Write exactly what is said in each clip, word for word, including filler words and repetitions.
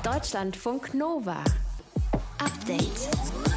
Deutschlandfunk Nova. Update.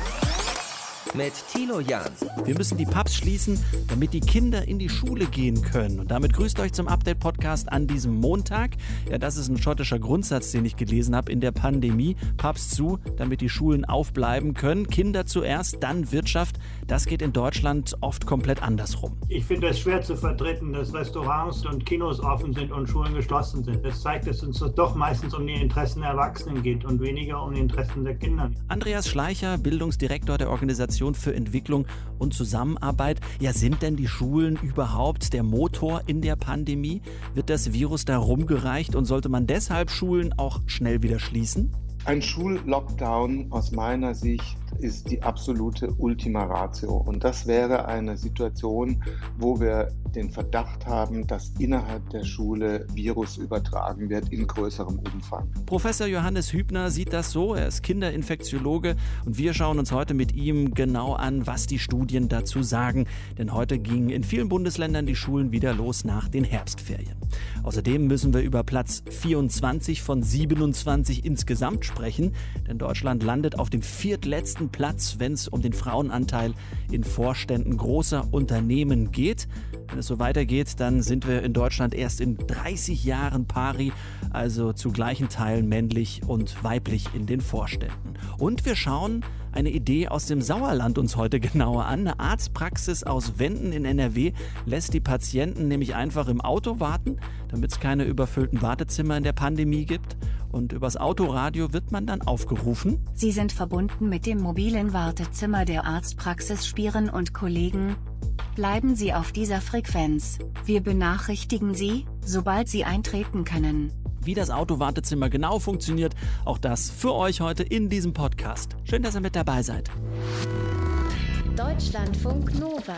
Mit Thilo Jahn. Wir müssen die Pubs schließen, damit die Kinder in die Schule gehen können. Und damit grüßt euch zum Update-Podcast an diesem Montag. Ja, das ist ein schottischer Grundsatz, den ich gelesen habe in der Pandemie. Pubs zu, damit die Schulen aufbleiben können. Kinder zuerst, dann Wirtschaft. Das geht in Deutschland oft komplett andersrum. Ich finde es schwer zu vertreten, dass Restaurants und Kinos offen sind und Schulen geschlossen sind. Das zeigt, dass es uns doch meistens um die Interessen der Erwachsenen geht und weniger um die Interessen der Kinder. Andreas Schleicher, Bildungsdirektor der Organisation für Entwicklung und Zusammenarbeit. Ja, sind denn die Schulen überhaupt der Motor in der Pandemie? Wird das Virus da rumgereicht und sollte man deshalb Schulen auch schnell wieder schließen? Ein Schullockdown aus meiner Sicht ist die absolute Ultima Ratio. Und das wäre eine Situation, wo wir den Verdacht haben, dass innerhalb der Schule Virus übertragen wird in größerem Umfang. Professor Johannes Hübner sieht das so. Er ist Kinderinfektiologe und wir schauen uns heute mit ihm genau an, was die Studien dazu sagen. Denn heute gingen in vielen Bundesländern die Schulen wieder los nach den Herbstferien. Außerdem müssen wir über Platz vierundzwanzig von siebenundzwanzig insgesamt sprechen, denn Deutschland landet auf dem viertletzten Platz, wenn es um den Frauenanteil in Vorständen großer Unternehmen geht. Wenn es so weitergeht, dann sind wir in Deutschland erst in dreißig Jahren pari, also zu gleichen Teilen männlich und weiblich in den Vorständen. Und wir schauen eine Idee aus dem Sauerland uns heute genauer an. Eine Arztpraxis aus Wenden in N R W lässt die Patienten nämlich einfach im Auto warten, damit es keine überfüllten Wartezimmer in der Pandemie gibt. Und übers Autoradio wird man dann aufgerufen. Sie sind verbunden mit dem mobilen Wartezimmer der Arztpraxis Spieren und Kollegen. Bleiben Sie auf dieser Frequenz. Wir benachrichtigen Sie, sobald Sie eintreten können. Wie das Autowartezimmer genau funktioniert, auch das für euch heute in diesem Podcast. Schön, dass ihr mit dabei seid. Deutschlandfunk Nova.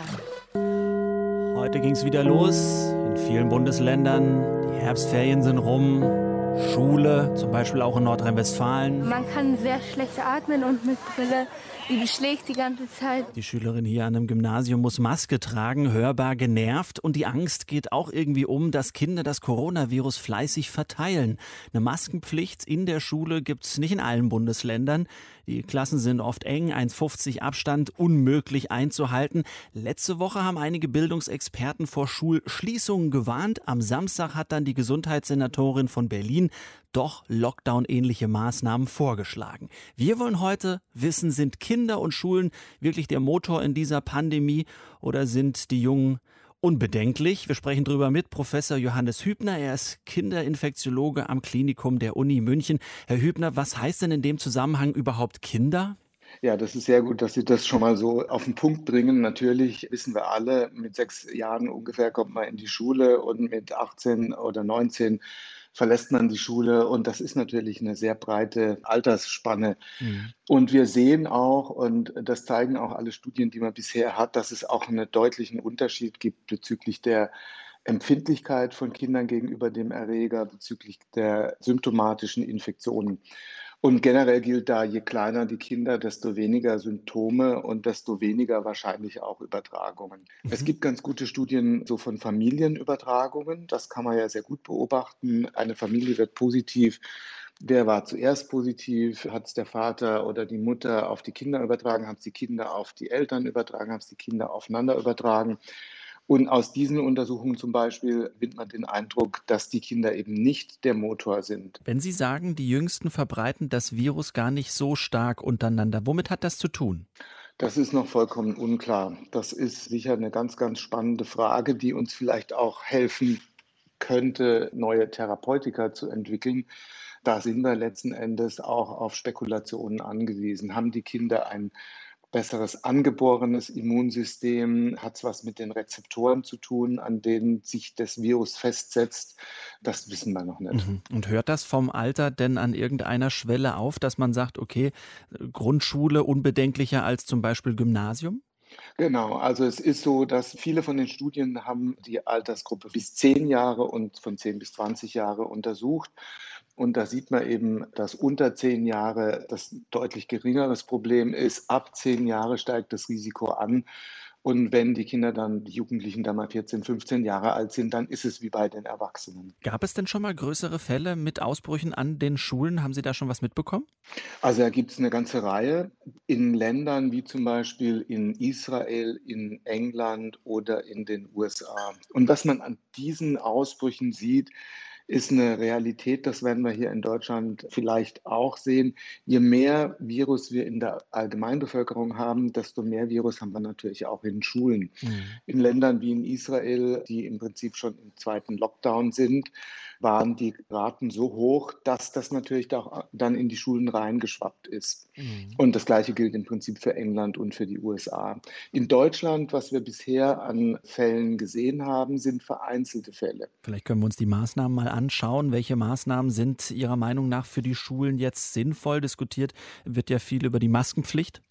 Heute ging es wieder los in vielen Bundesländern. Die Herbstferien sind rum. Schule, zum Beispiel auch in Nordrhein-Westfalen. Man kann sehr schlecht atmen und mit Brille, die beschlägt die ganze Zeit. Die Schülerin hier an einem Gymnasium muss Maske tragen, hörbar genervt. Und die Angst geht auch irgendwie um, dass Kinder das Coronavirus fleißig verteilen. Eine Maskenpflicht in der Schule gibt es nicht in allen Bundesländern. Die Klassen sind oft eng, eins Komma fünfzig Abstand, unmöglich einzuhalten. Letzte Woche haben einige Bildungsexperten vor Schulschließungen gewarnt. Am Samstag hat dann die Gesundheitssenatorin von Berlin doch Lockdown-ähnliche Maßnahmen vorgeschlagen. Wir wollen heute wissen, sind Kinder und Schulen wirklich der Motor in dieser Pandemie oder sind die Jungen unbedenklich? Wir sprechen darüber mit Professor Johannes Hübner. Er ist Kinderinfektiologe am Klinikum der Uni München. Herr Hübner, was heißt denn in dem Zusammenhang überhaupt Kinder? Ja, das ist sehr gut, dass Sie das schon mal so auf den Punkt bringen. Natürlich wissen wir alle, mit sechs Jahren ungefähr kommt man in die Schule und mit achtzehn oder neunzehn verlässt man die Schule. Und das ist natürlich eine sehr breite Altersspanne. Mhm. Und wir sehen auch, und das zeigen auch alle Studien, die man bisher hat, dass es auch einen deutlichen Unterschied gibt bezüglich der Empfindlichkeit von Kindern gegenüber dem Erreger, bezüglich der symptomatischen Infektionen. Und generell gilt da, je kleiner die Kinder, desto weniger Symptome und desto weniger wahrscheinlich auch Übertragungen. Mhm. Es gibt ganz gute Studien so von Familienübertragungen. Das kann man ja sehr gut beobachten. Eine Familie wird positiv. Wer war zuerst positiv? Hat es der Vater oder die Mutter auf die Kinder übertragen? Haben es die Kinder auf die Eltern übertragen? Haben es die Kinder aufeinander übertragen? Und aus diesen Untersuchungen zum Beispiel gewinnt man den Eindruck, dass die Kinder eben nicht der Motor sind. Wenn Sie sagen, die Jüngsten verbreiten das Virus gar nicht so stark untereinander, womit hat das zu tun? Das ist noch vollkommen unklar. Das ist sicher eine ganz, ganz spannende Frage, die uns vielleicht auch helfen könnte, neue Therapeutika zu entwickeln. Da sind wir letzten Endes auch auf Spekulationen angewiesen. Haben die Kinder ein besseres angeborenes Immunsystem? Hat es was mit den Rezeptoren zu tun, an denen sich das Virus festsetzt? Das wissen wir noch nicht. Und hört das vom Alter denn an irgendeiner Schwelle auf, dass man sagt, okay, Grundschule unbedenklicher als zum Beispiel Gymnasium? Genau, also es ist so, dass viele von den Studien haben die Altersgruppe bis zehn Jahre und von zehn bis zwanzig Jahre untersucht. Und da sieht man eben, dass unter zehn Jahre das deutlich geringeres Problem ist. Ab zehn Jahre steigt das Risiko an. Und wenn die Kinder dann, die Jugendlichen dann mal vierzehn, fünfzehn Jahre alt sind, dann ist es wie bei den Erwachsenen. Gab es denn schon mal größere Fälle mit Ausbrüchen an den Schulen? Haben Sie da schon was mitbekommen? Also da gibt es eine ganze Reihe in Ländern wie zum Beispiel in Israel, in England oder in den U S A. Und was man an diesen Ausbrüchen sieht, ist eine Realität, das werden wir hier in Deutschland vielleicht auch sehen. Je mehr Virus wir in der Allgemeinbevölkerung haben, desto mehr Virus haben wir natürlich auch in Schulen. Mhm. In Ländern wie in Israel, die im Prinzip schon im zweiten Lockdown sind, waren die Raten so hoch, dass das natürlich auch dann in die Schulen reingeschwappt ist. Mhm. Und das Gleiche gilt im Prinzip für England und für die U S A. In Deutschland, was wir bisher an Fällen gesehen haben, sind vereinzelte Fälle. Vielleicht können wir uns die Maßnahmen mal anschauen. Welche Maßnahmen sind Ihrer Meinung nach für die Schulen jetzt sinnvoll? Diskutiert wird ja viel über die Maskenpflicht.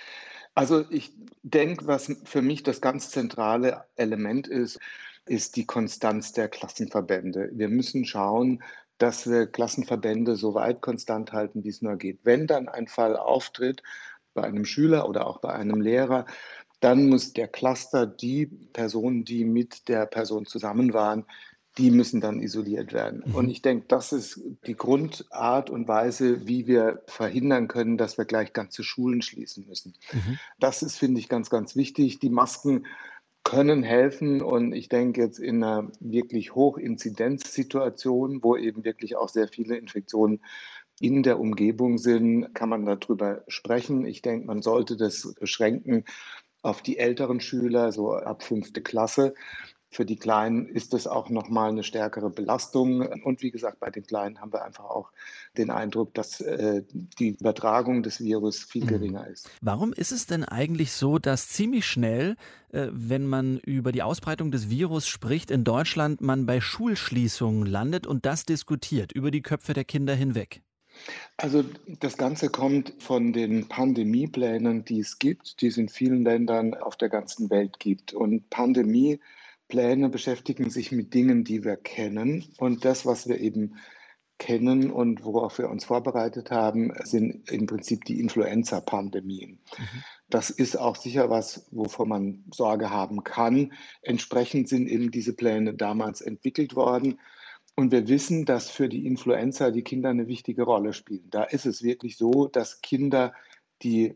Also ich denke, was für mich das ganz zentrale Element ist, ist die Konstanz der Klassenverbände. Wir müssen schauen, dass wir Klassenverbände so weit konstant halten, wie es nur geht. Wenn dann ein Fall auftritt bei einem Schüler oder auch bei einem Lehrer, dann muss der Cluster, die Personen, die mit der Person zusammen waren, die müssen dann isoliert werden. Mhm. Und ich denke, das ist die Grundart und Weise, wie wir verhindern können, dass wir gleich ganze Schulen schließen müssen. Mhm. Das ist, finde ich, ganz, ganz wichtig. Die Masken können helfen und ich denke jetzt in einer wirklich Hochinzidenzsituation, wo eben wirklich auch sehr viele Infektionen in der Umgebung sind, kann man darüber sprechen. Ich denke, man sollte das beschränken auf die älteren Schüler, so ab fünfte Klasse. Für die Kleinen ist das auch nochmal eine stärkere Belastung. Und wie gesagt, bei den Kleinen haben wir einfach auch den Eindruck, dass äh, die Übertragung des Virus viel geringer ist. Warum ist es denn eigentlich so, dass ziemlich schnell, äh, wenn man über die Ausbreitung des Virus spricht, in Deutschland man bei Schulschließungen landet und das diskutiert, über die Köpfe der Kinder hinweg? Also das Ganze kommt von den Pandemieplänen, die es gibt, die es in vielen Ländern auf der ganzen Welt gibt. Und Pandemie Pläne beschäftigen sich mit Dingen, die wir kennen. Und das, was wir eben kennen und worauf wir uns vorbereitet haben, sind im Prinzip die Influenza-Pandemien. Mhm. Das ist auch sicher was, wovor man Sorge haben kann. Entsprechend sind eben diese Pläne damals entwickelt worden. Und wir wissen, dass für die Influenza die Kinder eine wichtige Rolle spielen. Da ist es wirklich so, dass Kinder die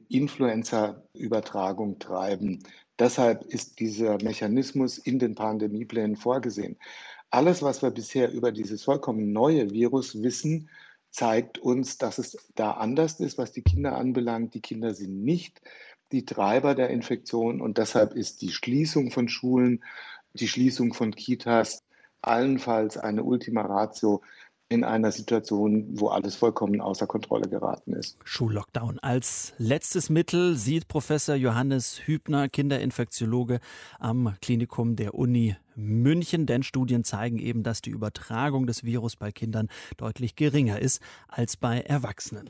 Influenza-Übertragung treiben. Deshalb ist dieser Mechanismus in den Pandemieplänen vorgesehen. Alles, was wir bisher über dieses vollkommen neue Virus wissen, zeigt uns, dass es da anders ist, was die Kinder anbelangt. Die Kinder sind nicht die Treiber der Infektion und deshalb ist die Schließung von Schulen, die Schließung von Kitas allenfalls eine Ultima Ratio in einer Situation, wo alles vollkommen außer Kontrolle geraten ist. Schullockdown als letztes Mittel sieht Professor Johannes Hübner, Kinderinfektiologe am Klinikum der Uni München, denn Studien zeigen eben, dass die Übertragung des Virus bei Kindern deutlich geringer ist als bei Erwachsenen.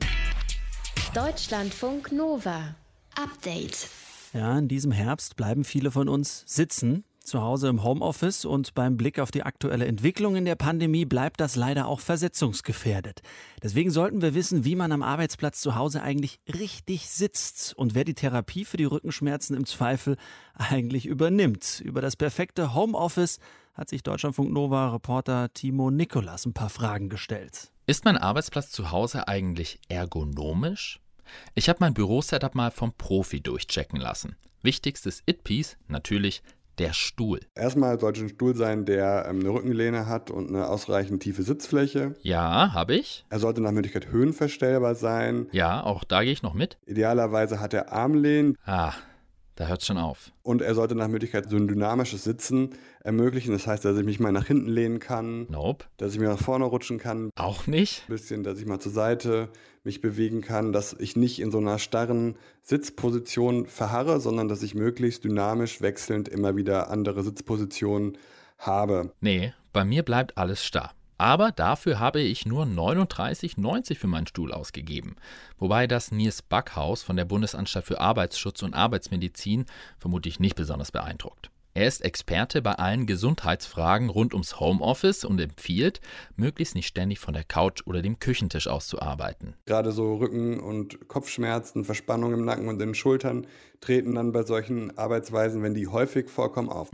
Deutschlandfunk Nova. Update. Ja, in diesem Herbst bleiben viele von uns sitzen. Zu Hause im Homeoffice und beim Blick auf die aktuelle Entwicklung in der Pandemie bleibt das leider auch versetzungsgefährdet. Deswegen sollten wir wissen, wie man am Arbeitsplatz zu Hause eigentlich richtig sitzt und wer die Therapie für die Rückenschmerzen im Zweifel eigentlich übernimmt. Über das perfekte Homeoffice hat sich Deutschlandfunk Nova-Reporter Timo Nikolas ein paar Fragen gestellt. Ist mein Arbeitsplatz zu Hause eigentlich ergonomisch? Ich habe mein Bürosetup mal vom Profi durchchecken lassen. Wichtigstes It-Piece natürlich der Stuhl. Erstmal sollte ein Stuhl sein, der ähm, eine Rückenlehne hat und eine ausreichend tiefe Sitzfläche. Ja, habe ich. Er sollte nach Möglichkeit höhenverstellbar sein. Ja, auch da gehe ich noch mit. Idealerweise hat er Armlehnen. Ah, da hört es schon auf. Und er sollte nach Möglichkeit so ein dynamisches Sitzen ermöglichen. Das heißt, dass ich mich mal nach hinten lehnen kann. Nope. Dass ich mir nach vorne rutschen kann. Auch nicht. Ein bisschen, dass ich mal zur Seite mich bewegen kann. Dass ich nicht in so einer starren Sitzposition verharre, sondern dass ich möglichst dynamisch wechselnd immer wieder andere Sitzpositionen habe. Nee, bei mir bleibt alles starr. Aber dafür habe ich nur neununddreißig neunzig für meinen Stuhl ausgegeben. Wobei das Niels Backhaus von der Bundesanstalt für Arbeitsschutz und Arbeitsmedizin vermutlich nicht besonders beeindruckt. Er ist Experte bei allen Gesundheitsfragen rund ums Homeoffice und empfiehlt, möglichst nicht ständig von der Couch oder dem Küchentisch aus zu arbeiten. Gerade so Rücken- und Kopfschmerzen, Verspannungen im Nacken und in den Schultern treten dann bei solchen Arbeitsweisen, wenn die häufig vorkommen, auf.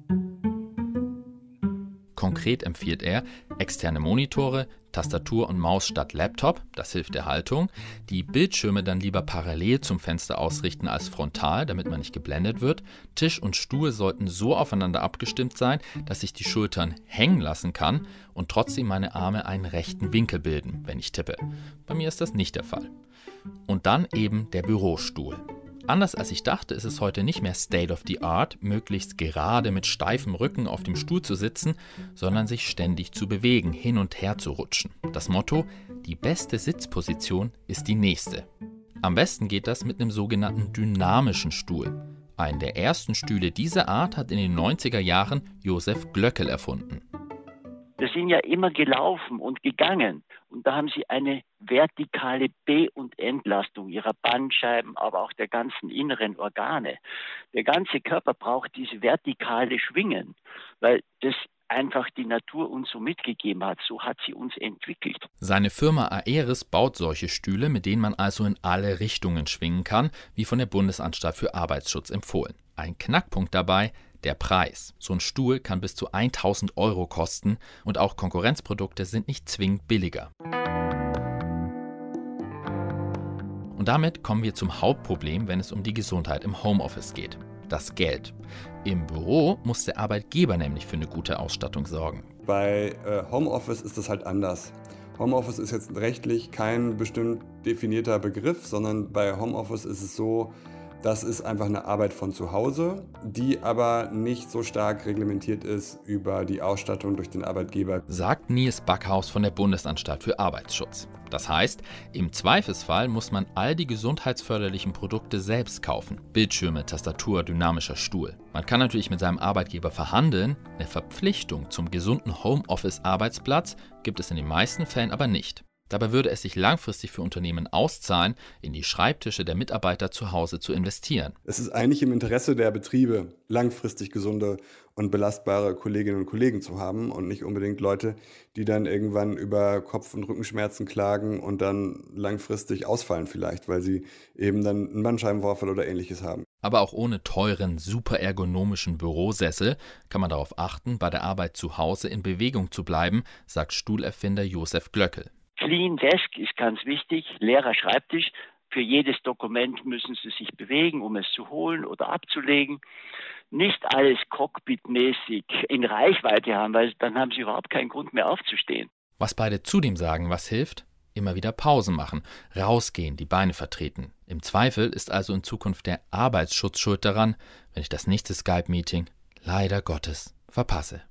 Konkret empfiehlt er externe Monitore, Tastatur und Maus statt Laptop, das hilft der Haltung, die Bildschirme dann lieber parallel zum Fenster ausrichten als frontal, damit man nicht geblendet wird. Tisch und Stuhl sollten so aufeinander abgestimmt sein, dass ich die Schultern hängen lassen kann und trotzdem meine Arme einen rechten Winkel bilden, wenn ich tippe. Bei mir ist das nicht der Fall. Und dann eben der Bürostuhl. Anders als ich dachte, ist es heute nicht mehr State of the Art, möglichst gerade mit steifem Rücken auf dem Stuhl zu sitzen, sondern sich ständig zu bewegen, hin und her zu rutschen. Das Motto: die beste Sitzposition ist die nächste. Am besten geht das mit einem sogenannten dynamischen Stuhl. Einen der ersten Stühle dieser Art hat in den neunziger Jahren Josef Glöckel erfunden. Wir sind ja immer gelaufen und gegangen und da haben sie eine vertikale Be- und Entlastung ihrer Bandscheiben, aber auch der ganzen inneren Organe. Der ganze Körper braucht diese vertikale Schwingen, weil das einfach die Natur uns so mitgegeben hat. So hat sie uns entwickelt. Seine Firma Aeris baut solche Stühle, mit denen man also in alle Richtungen schwingen kann, wie von der Bundesanstalt für Arbeitsschutz empfohlen. Ein Knackpunkt dabei: der Preis. So ein Stuhl kann bis zu tausend Euro kosten und auch Konkurrenzprodukte sind nicht zwingend billiger. Und damit kommen wir zum Hauptproblem, wenn es um die Gesundheit im Homeoffice geht: das Geld. Im Büro muss der Arbeitgeber nämlich für eine gute Ausstattung sorgen. Bei äh, Homeoffice ist das halt anders. Homeoffice ist jetzt rechtlich kein bestimmt definierter Begriff, sondern bei Homeoffice ist es so, das ist einfach eine Arbeit von zu Hause, die aber nicht so stark reglementiert ist über die Ausstattung durch den Arbeitgeber, sagt Nils Backhaus von der Bundesanstalt für Arbeitsschutz. Das heißt, im Zweifelsfall muss man all die gesundheitsförderlichen Produkte selbst kaufen. Bildschirme, Tastatur, dynamischer Stuhl. Man kann natürlich mit seinem Arbeitgeber verhandeln, eine Verpflichtung zum gesunden Homeoffice-Arbeitsplatz gibt es in den meisten Fällen aber nicht. Dabei würde es sich langfristig für Unternehmen auszahlen, in die Schreibtische der Mitarbeiter zu Hause zu investieren. Es ist eigentlich im Interesse der Betriebe, langfristig gesunde und belastbare Kolleginnen und Kollegen zu haben und nicht unbedingt Leute, die dann irgendwann über Kopf- und Rückenschmerzen klagen und dann langfristig ausfallen vielleicht, weil sie eben dann einen Bandscheibenvorfall oder Ähnliches haben. Aber auch ohne teuren, super ergonomischen Bürosessel kann man darauf achten, bei der Arbeit zu Hause in Bewegung zu bleiben, sagt Stuhlerfinder Josef Glöckel. Clean Desk ist ganz wichtig, leerer Schreibtisch. Für jedes Dokument müssen Sie sich bewegen, um es zu holen oder abzulegen. Nicht alles cockpitmäßig in Reichweite haben, weil dann haben Sie überhaupt keinen Grund mehr aufzustehen. Was beide zudem sagen, was hilft? Immer wieder Pausen machen, rausgehen, die Beine vertreten. Im Zweifel ist also in Zukunft der Arbeitsschutz schuld daran, wenn ich das nächste Skype-Meeting leider Gottes verpasse.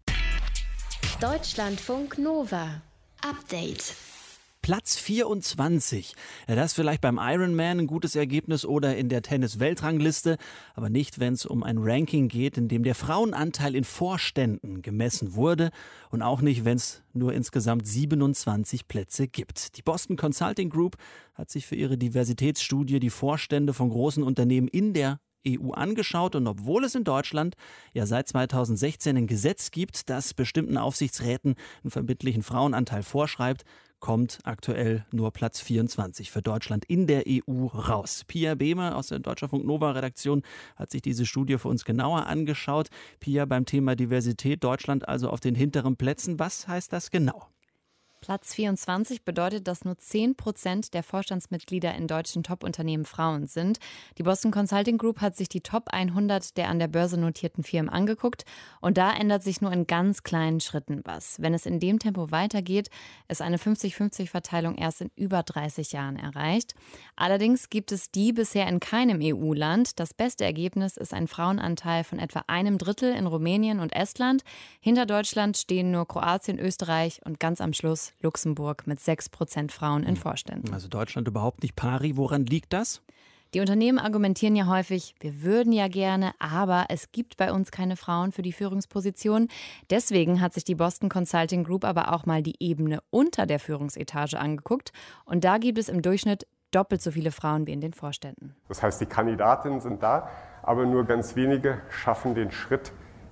Deutschlandfunk Nova. Update. Platz vierundzwanzig. Ja, das ist vielleicht beim Ironman ein gutes Ergebnis oder in der Tennis-Weltrangliste, aber nicht, wenn es um ein Ranking geht, in dem der Frauenanteil in Vorständen gemessen wurde und auch nicht, wenn es nur insgesamt siebenundzwanzig Plätze gibt. Die Boston Consulting Group hat sich für ihre Diversitätsstudie die Vorstände von großen Unternehmen in der E U angeschaut und obwohl es in Deutschland ja seit zweitausendsechzehn ein Gesetz gibt, das bestimmten Aufsichtsräten einen verbindlichen Frauenanteil vorschreibt, kommt aktuell nur Platz vierundzwanzig für Deutschland in der E U raus. Pia Behmer aus der Deutschlandfunk Nova Redaktion hat sich diese Studie für uns genauer angeschaut. Pia, beim Thema Diversität Deutschland also auf den hinteren Plätzen. Was heißt das genau? Platz vierundzwanzig bedeutet, dass nur zehn Prozent der Vorstandsmitglieder in deutschen Top-Unternehmen Frauen sind. Die Boston Consulting Group hat sich die Top hundert der an der Börse notierten Firmen angeguckt und da ändert sich nur in ganz kleinen Schritten was. Wenn es in dem Tempo weitergeht, ist eine fünfzig fünfzig Verteilung erst in über dreißig Jahren erreicht. Allerdings gibt es die bisher in keinem E U-Land. Das beste Ergebnis ist ein Frauenanteil von etwa einem Drittel in Rumänien und Estland. Hinter Deutschland stehen nur Kroatien, Österreich und ganz am Schluss Luxemburg mit sechs Prozent Frauen in Vorständen. Also Deutschland überhaupt nicht pari. Woran liegt das? Die Unternehmen argumentieren ja häufig, wir würden ja gerne, aber es gibt bei uns keine Frauen für die Führungsposition. Deswegen hat sich die Boston Consulting Group aber auch mal die Ebene unter der Führungsetage angeguckt. Und da gibt es im Durchschnitt doppelt so viele Frauen wie in den Vorständen. Das heißt, die Kandidatinnen sind da, aber nur ganz wenige schaffen den Schritt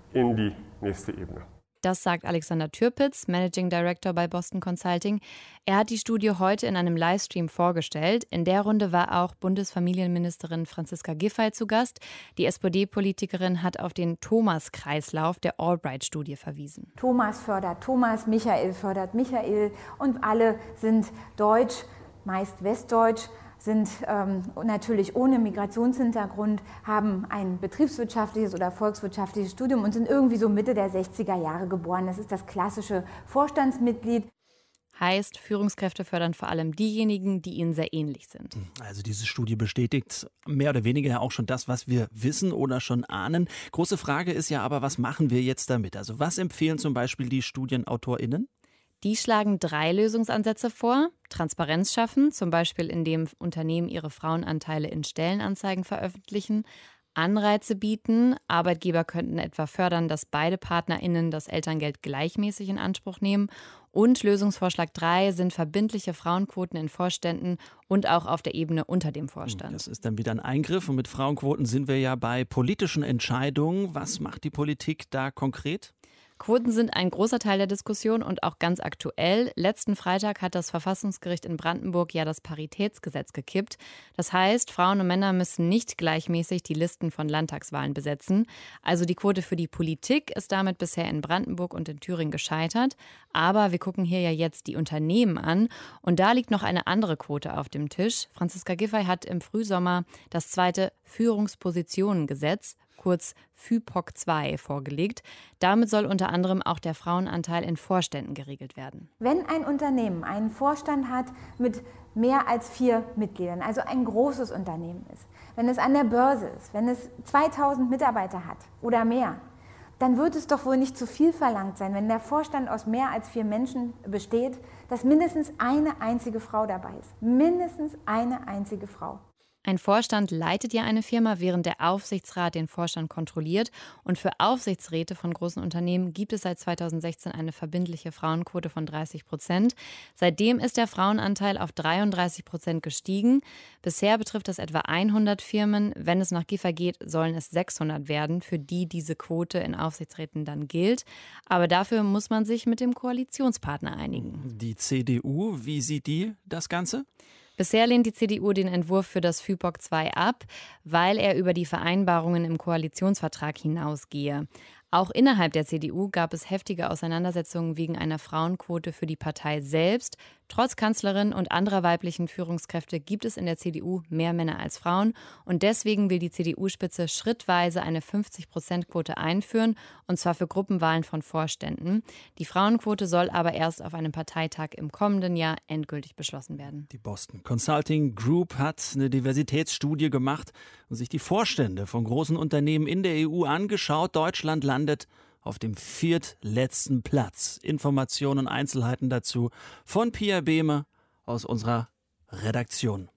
in die nächste Ebene. Das sagt Alexander Türpitz, Managing Director bei Boston Consulting. Er hat die Studie heute in einem Livestream vorgestellt. In der Runde war auch Bundesfamilienministerin Franziska Giffey zu Gast. Die S P D-Politikerin hat auf den Thomas-Kreislauf der Albright-Studie verwiesen. Thomas fördert Thomas, Michael fördert Michael und alle sind deutsch, meist westdeutsch, sind ähm, natürlich ohne Migrationshintergrund, haben ein betriebswirtschaftliches oder volkswirtschaftliches Studium und sind irgendwie so Mitte der sechziger Jahre geboren. Das ist das klassische Vorstandsmitglied. Heißt, Führungskräfte fördern vor allem diejenigen, die ihnen sehr ähnlich sind. Also diese Studie bestätigt mehr oder weniger auch schon das, was wir wissen oder schon ahnen. Große Frage ist ja aber, was machen wir jetzt damit? Also was empfehlen zum Beispiel die StudienautorInnen? Die schlagen drei Lösungsansätze vor. Transparenz schaffen, zum Beispiel indem Unternehmen ihre Frauenanteile in Stellenanzeigen veröffentlichen. Anreize bieten. Arbeitgeber könnten etwa fördern, dass beide PartnerInnen das Elterngeld gleichmäßig in Anspruch nehmen. Und Lösungsvorschlag drei sind verbindliche Frauenquoten in Vorständen und auch auf der Ebene unter dem Vorstand. Das ist dann wieder ein Eingriff. Und mit Frauenquoten sind wir ja bei politischen Entscheidungen. Was macht die Politik da konkret? Quoten sind ein großer Teil der Diskussion und auch ganz aktuell. Letzten Freitag hat das Verfassungsgericht in Brandenburg ja das Paritätsgesetz gekippt. Das heißt, Frauen und Männer müssen nicht gleichmäßig die Listen von Landtagswahlen besetzen. Also die Quote für die Politik ist damit bisher in Brandenburg und in Thüringen gescheitert. Aber wir gucken hier ja jetzt die Unternehmen an. Und da liegt noch eine andere Quote auf dem Tisch. Franziska Giffey hat im Frühsommer das zweite Führungspositionengesetz, kurz FÜ P O C zwei, vorgelegt. Damit soll unter anderem auch der Frauenanteil in Vorständen geregelt werden. Wenn ein Unternehmen einen Vorstand hat mit mehr als vier Mitgliedern, also ein großes Unternehmen ist, wenn es an der Börse ist, wenn es zweitausend Mitarbeiter hat oder mehr, dann wird es doch wohl nicht zu viel verlangt sein, wenn der Vorstand aus mehr als vier Menschen besteht, dass mindestens eine einzige Frau dabei ist. Mindestens eine einzige Frau. Ein Vorstand leitet ja eine Firma, während der Aufsichtsrat den Vorstand kontrolliert. Und für Aufsichtsräte von großen Unternehmen gibt es seit zweitausendsechzehn eine verbindliche Frauenquote von dreißig Prozent. Seitdem ist der Frauenanteil auf dreiunddreißig Prozent gestiegen. Bisher betrifft das etwa hundert Firmen. Wenn es nach Giffey geht, sollen es sechshundert werden, für die diese Quote in Aufsichtsräten dann gilt. Aber dafür muss man sich mit dem Koalitionspartner einigen. Die C D U, wie sieht die das Ganze? Bisher lehnt die C D U den Entwurf für das FÜ P O C zwei ab, weil er über die Vereinbarungen im Koalitionsvertrag hinausgehe. Auch innerhalb der C D U gab es heftige Auseinandersetzungen wegen einer Frauenquote für die Partei selbst. Trotz Kanzlerin und anderer weiblichen Führungskräfte gibt es in der C D U mehr Männer als Frauen. Und deswegen will die C D U-Spitze schrittweise eine fünfzig Prozent Quote einführen, und zwar für Gruppenwahlen von Vorständen. Die Frauenquote soll aber erst auf einem Parteitag im kommenden Jahr endgültig beschlossen werden. Die Boston Consulting Group hat eine Diversitätsstudie gemacht und sich die Vorstände von großen Unternehmen in der E U angeschaut. Deutschland landet auf dem viertletzten Platz. Informationen und Einzelheiten dazu von Pia Behme aus unserer Redaktion.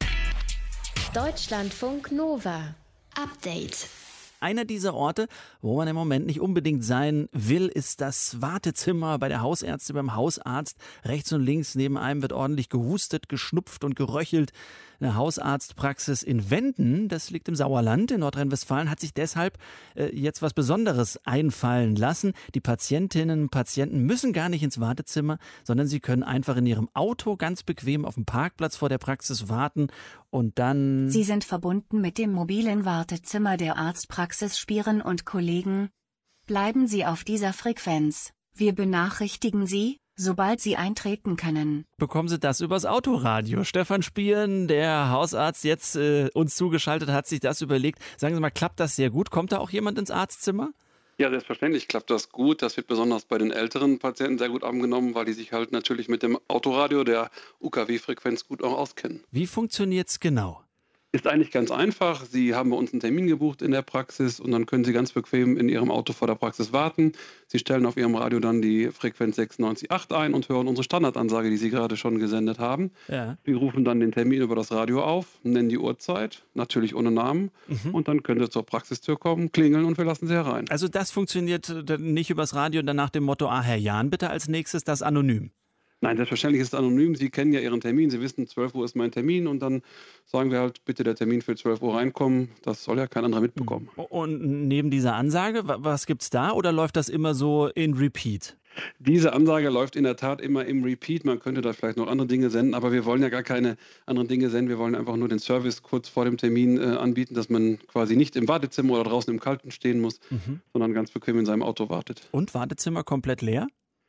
Deutschlandfunk Nova. Update. Einer dieser Orte, wo man im Moment nicht unbedingt sein will, ist das Wartezimmer bei der Hausärztin, beim Hausarzt. Rechts und links neben einem wird ordentlich gehustet, geschnupft und geröchelt. Eine Hausarztpraxis in Wenden, das liegt im Sauerland in Nordrhein-Westfalen, hat sich deshalb äh, jetzt was Besonderes einfallen lassen. Die Patientinnen und Patienten müssen gar nicht ins Wartezimmer, sondern sie können einfach in ihrem Auto ganz bequem auf dem Parkplatz vor der Praxis warten und dann... Sie sind verbunden mit dem mobilen Wartezimmer der Arztpraxis Spieren und Kollegen. Bleiben Sie auf dieser Frequenz. Wir benachrichtigen Sie, sobald Sie eintreten können. Bekommen Sie das übers Autoradio. Stefan Spieren, der Hausarzt, jetzt äh, uns zugeschaltet, hat sich das überlegt. Sagen Sie mal, klappt das sehr gut? Kommt da auch jemand ins Arztzimmer? Ja, selbstverständlich klappt das gut. Das wird besonders bei den älteren Patienten sehr gut angenommen, weil die sich halt natürlich mit dem Autoradio, der U K W-Frequenz, gut auch auskennen. Wie funktioniert es genau? Ist eigentlich ganz einfach. Sie haben bei uns einen Termin gebucht in der Praxis und dann können Sie ganz bequem in Ihrem Auto vor der Praxis warten. Sie stellen auf Ihrem Radio dann die Frequenz sechsundneunzig Komma acht ein und hören unsere Standardansage, die Sie gerade schon gesendet haben. Ja. Wir rufen dann den Termin über das Radio auf, nennen die Uhrzeit, natürlich ohne Namen, mhm. und dann können Sie zur Praxistür kommen, klingeln und wir lassen Sie herein. Also das funktioniert nicht übers Radio und dann nach dem Motto, ah, Herr Jahn, bitte als nächstes, das anonym. Nein, selbstverständlich ist es anonym. Sie kennen ja Ihren Termin. Sie wissen, zwölf Uhr ist mein Termin und dann sagen wir halt, bitte der Termin für zwölf Uhr reinkommen. Das soll ja kein anderer mitbekommen. Und neben dieser Ansage, was gibt's da oder läuft das immer so in Repeat? Diese Ansage läuft in der Tat immer im Repeat. Man könnte da vielleicht noch andere Dinge senden, aber wir wollen ja gar keine anderen Dinge senden. Wir wollen einfach nur den Service kurz vor dem Termin äh, anbieten, dass man quasi nicht im Wartezimmer oder draußen im Kalten stehen muss, mhm. sondern ganz bequem in seinem Auto wartet. Und Wartezimmer komplett leer?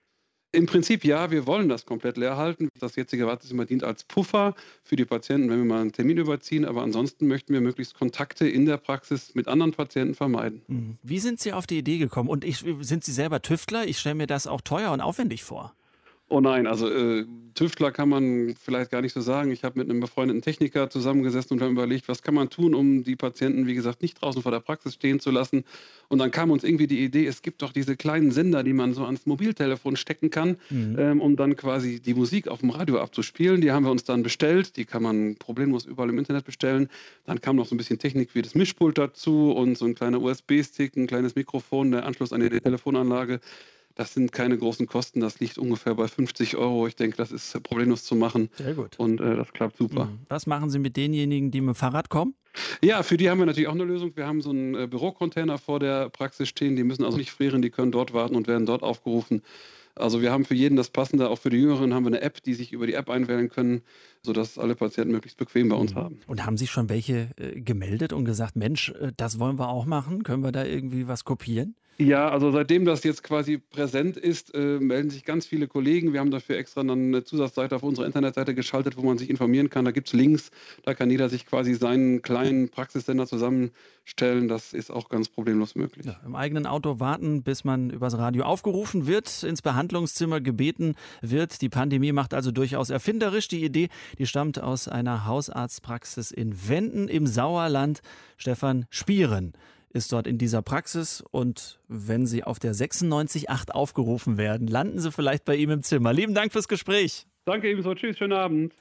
Im Prinzip ja, wir wollen das komplett leer halten. Das jetzige Wartezimmer dient als Puffer für die Patienten, wenn wir mal einen Termin überziehen. Aber ansonsten möchten wir möglichst Kontakte in der Praxis mit anderen Patienten vermeiden. Wie sind Sie auf die Idee gekommen? Und ich, sind Sie selber Tüftler? Ich stelle mir das auch teuer und aufwendig vor. Oh nein, also äh, Tüftler kann man vielleicht gar nicht so sagen. Ich habe mit einem befreundeten Techniker zusammengesessen und haben überlegt, was kann man tun, um die Patienten, wie gesagt, nicht draußen vor der Praxis stehen zu lassen. Und dann kam uns irgendwie die Idee, es gibt doch diese kleinen Sender, die man so ans Mobiltelefon stecken kann, mhm. ähm, um dann quasi die Musik auf dem Radio abzuspielen. Die haben wir uns dann bestellt. Die kann man problemlos überall im Internet bestellen. Dann kam noch so ein bisschen Technik wie das Mischpult dazu und so ein kleiner U S B-Stick, ein kleines Mikrofon, der Anschluss an die Telefonanlage. Das sind keine großen Kosten, das liegt ungefähr bei fünfzig Euro. Ich denke, das ist problemlos zu machen. Sehr gut. Und äh, das klappt super. Was machen Sie mit denjenigen, die mit dem Fahrrad kommen? Ja, für die haben wir natürlich auch eine Lösung. Wir haben so einen äh, Bürocontainer vor der Praxis stehen. Die müssen also nicht frieren, die können dort warten und werden dort aufgerufen. Also wir haben für jeden das Passende, auch für die Jüngeren haben wir eine App, die sich über die App einwählen können, sodass alle Patienten möglichst bequem bei uns mhm. haben. Und haben sich schon welche äh, gemeldet und gesagt, Mensch, äh, das wollen wir auch machen? Können wir da irgendwie was kopieren? Ja, also seitdem das jetzt quasi präsent ist, äh, melden sich ganz viele Kollegen. Wir haben dafür extra dann eine Zusatzseite auf unserer Internetseite geschaltet, wo man sich informieren kann. Da gibt es Links, da kann jeder sich quasi seinen kleinen Praxissender zusammenstellen. Das ist auch ganz problemlos möglich. Ja, im eigenen Auto warten, bis man übers Radio aufgerufen wird, ins Behandlungszimmer gebeten wird. Die Pandemie macht also durchaus erfinderisch. Die Idee, die stammt aus einer Hausarztpraxis in Wenden im Sauerland. Stefan Spieren ist dort in dieser Praxis und wenn Sie auf der sechsundneunzig Komma acht aufgerufen werden, landen Sie vielleicht bei ihm im Zimmer. Lieben Dank fürs Gespräch. Danke ebenso. Tschüss, schönen Abend.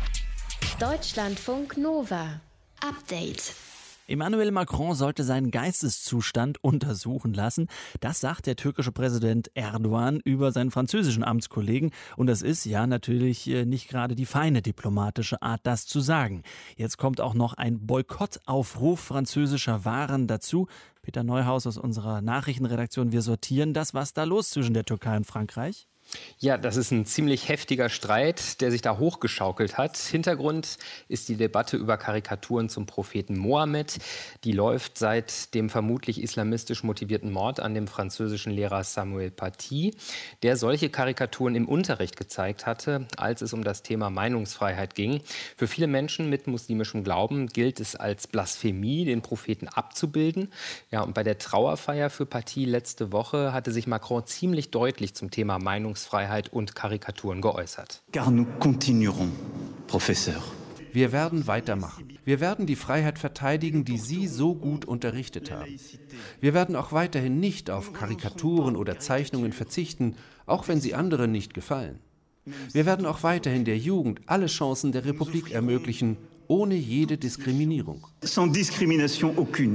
Deutschlandfunk Nova. Update. Emmanuel Macron sollte seinen Geisteszustand untersuchen lassen. Das sagt der türkische Präsident Erdogan über seinen französischen Amtskollegen. Und das ist ja natürlich nicht gerade die feine diplomatische Art, das zu sagen. Jetzt kommt auch noch ein Boykottaufruf französischer Waren dazu. Peter Neuhaus aus unserer Nachrichtenredaktion, wir sortieren das. Was ist da los zwischen der Türkei und Frankreich? Ja, das ist ein ziemlich heftiger Streit, der sich da hochgeschaukelt hat. Hintergrund ist die Debatte über Karikaturen zum Propheten Mohammed. Die läuft seit dem vermutlich islamistisch motivierten Mord an dem französischen Lehrer Samuel Paty, der solche Karikaturen im Unterricht gezeigt hatte, als es um das Thema Meinungsfreiheit ging. Für viele Menschen mit muslimischem Glauben gilt es als Blasphemie, den Propheten abzubilden. Ja, und bei der Trauerfeier für Paty letzte Woche hatte sich Macron ziemlich deutlich zum Thema Meinungsfreiheit Freiheit und Karikaturen geäußert. Car nous continuerons, Professeur. Wir werden weitermachen. Wir werden die Freiheit verteidigen, die Sie so gut unterrichtet haben. Wir werden auch weiterhin nicht auf Karikaturen oder Zeichnungen verzichten, auch wenn sie anderen nicht gefallen. Wir werden auch weiterhin der Jugend alle Chancen der Republik ermöglichen, ohne jede Diskriminierung. Sans discrimination aucune.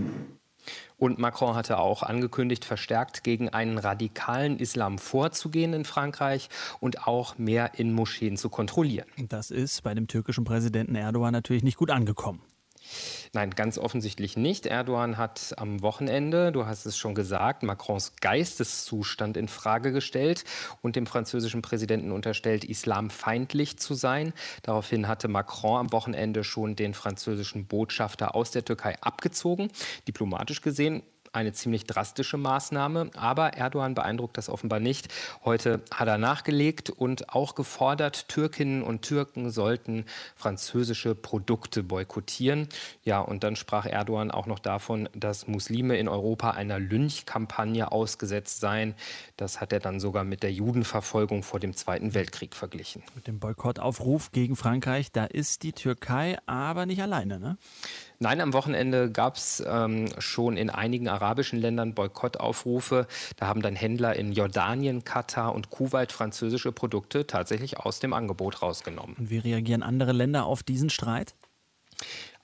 Und Macron hatte auch angekündigt, verstärkt gegen einen radikalen Islam vorzugehen in Frankreich und auch mehr in Moscheen zu kontrollieren. Das ist bei dem türkischen Präsidenten Erdogan natürlich nicht gut angekommen. Nein, ganz offensichtlich nicht. Erdogan hat am Wochenende, du hast es schon gesagt, Macrons Geisteszustand in Frage gestellt und dem französischen Präsidenten unterstellt, islamfeindlich zu sein. Daraufhin hatte Macron am Wochenende schon den französischen Botschafter aus der Türkei abgezogen. Diplomatisch gesehen eine ziemlich drastische Maßnahme, aber Erdogan beeindruckt das offenbar nicht. Heute hat er nachgelegt und auch gefordert, Türkinnen und Türken sollten französische Produkte boykottieren. Ja, und dann sprach Erdogan auch noch davon, dass Muslime in Europa einer Lynchkampagne ausgesetzt seien. Das hat er dann sogar mit der Judenverfolgung vor dem Zweiten Weltkrieg verglichen. Mit dem Boykottaufruf gegen Frankreich, da ist die Türkei aber nicht alleine, ne? Nein, am Wochenende gab es ähm, schon in einigen arabischen Ländern Boykottaufrufe. Da haben dann Händler in Jordanien, Katar und Kuwait französische Produkte tatsächlich aus dem Angebot rausgenommen. Und wie reagieren andere Länder auf diesen Streit?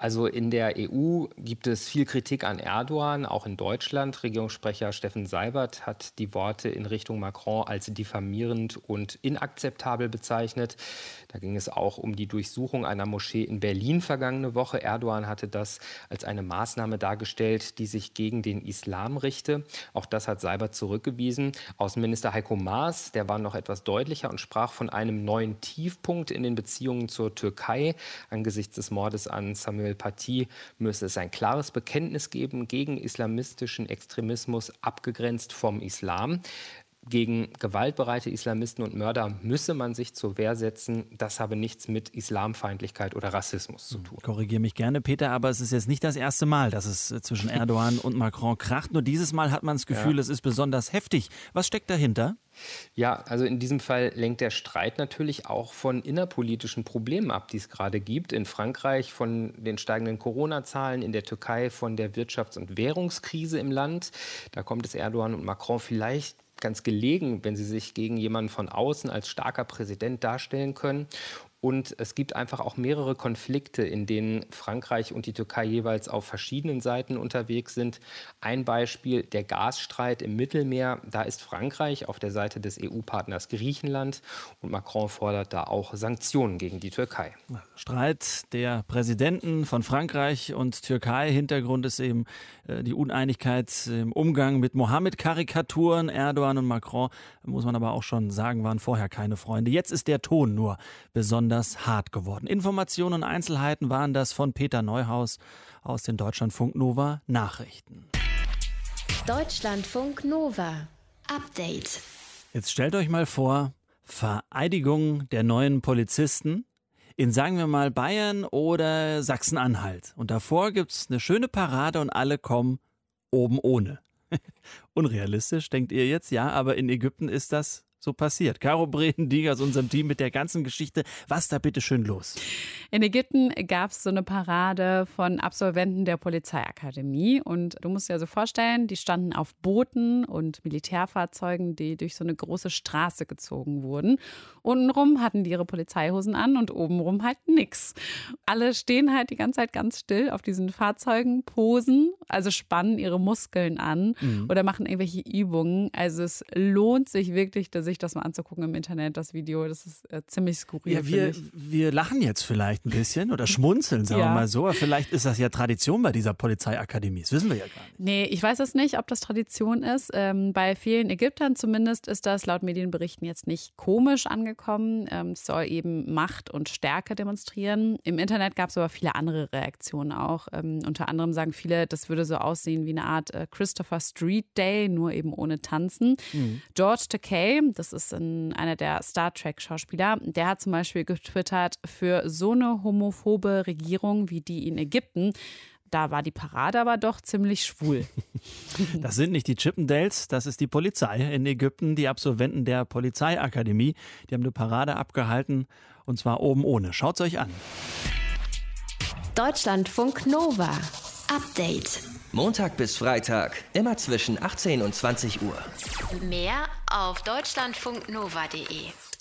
Also in der E U gibt es viel Kritik an Erdogan, auch in Deutschland. Regierungssprecher Steffen Seibert hat die Worte in Richtung Macron als diffamierend und inakzeptabel bezeichnet. Da ging es auch um die Durchsuchung einer Moschee in Berlin vergangene Woche. Erdogan hatte das als eine Maßnahme dargestellt, die sich gegen den Islam richte. Auch das hat Seibert zurückgewiesen. Außenminister Heiko Maas, der war noch etwas deutlicher und sprach von einem neuen Tiefpunkt in den Beziehungen zur Türkei. Angesichts des Mordes an Samuel Paty müsse es ein klares Bekenntnis geben gegen islamistischen Extremismus, abgegrenzt vom Islam. Gegen gewaltbereite Islamisten und Mörder müsse man sich zur Wehr setzen. Das habe nichts mit Islamfeindlichkeit oder Rassismus zu tun. Korrigiere mich gerne, Peter, aber es ist jetzt nicht das erste Mal, dass es zwischen Erdogan und Macron kracht. Nur dieses Mal hat man das Gefühl, ja. es ist besonders heftig. Was steckt dahinter? Ja, also in diesem Fall lenkt der Streit natürlich auch von innerpolitischen Problemen ab, die es gerade gibt. In Frankreich von den steigenden Corona-Zahlen, in der Türkei von der Wirtschafts- und Währungskrise im Land. Da kommt es Erdogan und Macron vielleicht ganz gelegen, wenn sie sich gegen jemanden von außen als starker Präsident darstellen können. Und es gibt einfach auch mehrere Konflikte, in denen Frankreich und die Türkei jeweils auf verschiedenen Seiten unterwegs sind. Ein Beispiel, der Gasstreit im Mittelmeer. Da ist Frankreich auf der Seite des E U-Partners Griechenland und Macron fordert da auch Sanktionen gegen die Türkei. Streit der Präsidenten von Frankreich und Türkei. Hintergrund ist eben äh, die Uneinigkeit im Umgang mit Mohammed-Karikaturen. Erdogan und Macron, muss man aber auch schon sagen, waren vorher keine Freunde. Jetzt ist der Ton nur besonders hart geworden. Informationen und Einzelheiten waren das von Peter Neuhaus aus den Deutschlandfunk Nova Nachrichten. Deutschlandfunk Nova Update. Jetzt stellt euch mal vor, Vereidigung der neuen Polizisten in, sagen wir mal, Bayern oder Sachsen-Anhalt. Und davor gibt es eine schöne Parade und alle kommen oben ohne. Unrealistisch, denkt ihr jetzt? Ja, aber in Ägypten ist das so passiert. Caro Bredendieger aus unserem Team mit der ganzen Geschichte. Was da bitte schön los? In Ägypten gab es so eine Parade von Absolventen der Polizeiakademie. Und du musst dir also vorstellen, die standen auf Booten und Militärfahrzeugen, die durch so eine große Straße gezogen wurden. Untenrum hatten die ihre Polizeihosen an und obenrum halt nix. Alle stehen halt die ganze Zeit ganz still auf diesen Fahrzeugen, posen, also spannen ihre Muskeln an mhm. oder machen irgendwelche Übungen. Also es lohnt sich wirklich, dass ich das mal anzugucken im Internet, das Video. Das ist äh, ziemlich skurril. Ja, wir, wir lachen jetzt vielleicht ein bisschen oder schmunzeln, sagen ja. wir mal so. Aber vielleicht ist das ja Tradition bei dieser Polizeiakademie. Das wissen wir ja gar nicht. Nee, ich weiß es nicht, ob das Tradition ist. Ähm, bei vielen Ägyptern zumindest ist das laut Medienberichten jetzt nicht komisch angekommen. Ähm, es soll eben Macht und Stärke demonstrieren. Im Internet gab es aber viele andere Reaktionen auch. Ähm, unter anderem sagen viele, das würde so aussehen wie eine Art äh, Christopher Street Day, nur eben ohne Tanzen. Mhm. George Takei, das ist ein, einer der Star Trek-Schauspieler, der hat zum Beispiel getwittert, für so eine homophobe Regierung wie die in Ägypten, da war die Parade aber doch ziemlich schwul. Das sind nicht die Chippendales, das ist die Polizei in Ägypten, die Absolventen der Polizeiakademie. Die haben eine Parade abgehalten und zwar oben ohne. Schaut's euch an. Deutschlandfunk Nova Update. Montag bis Freitag, immer zwischen achtzehn und zwanzig Uhr. Mehr auf deutschlandfunknova punkt de.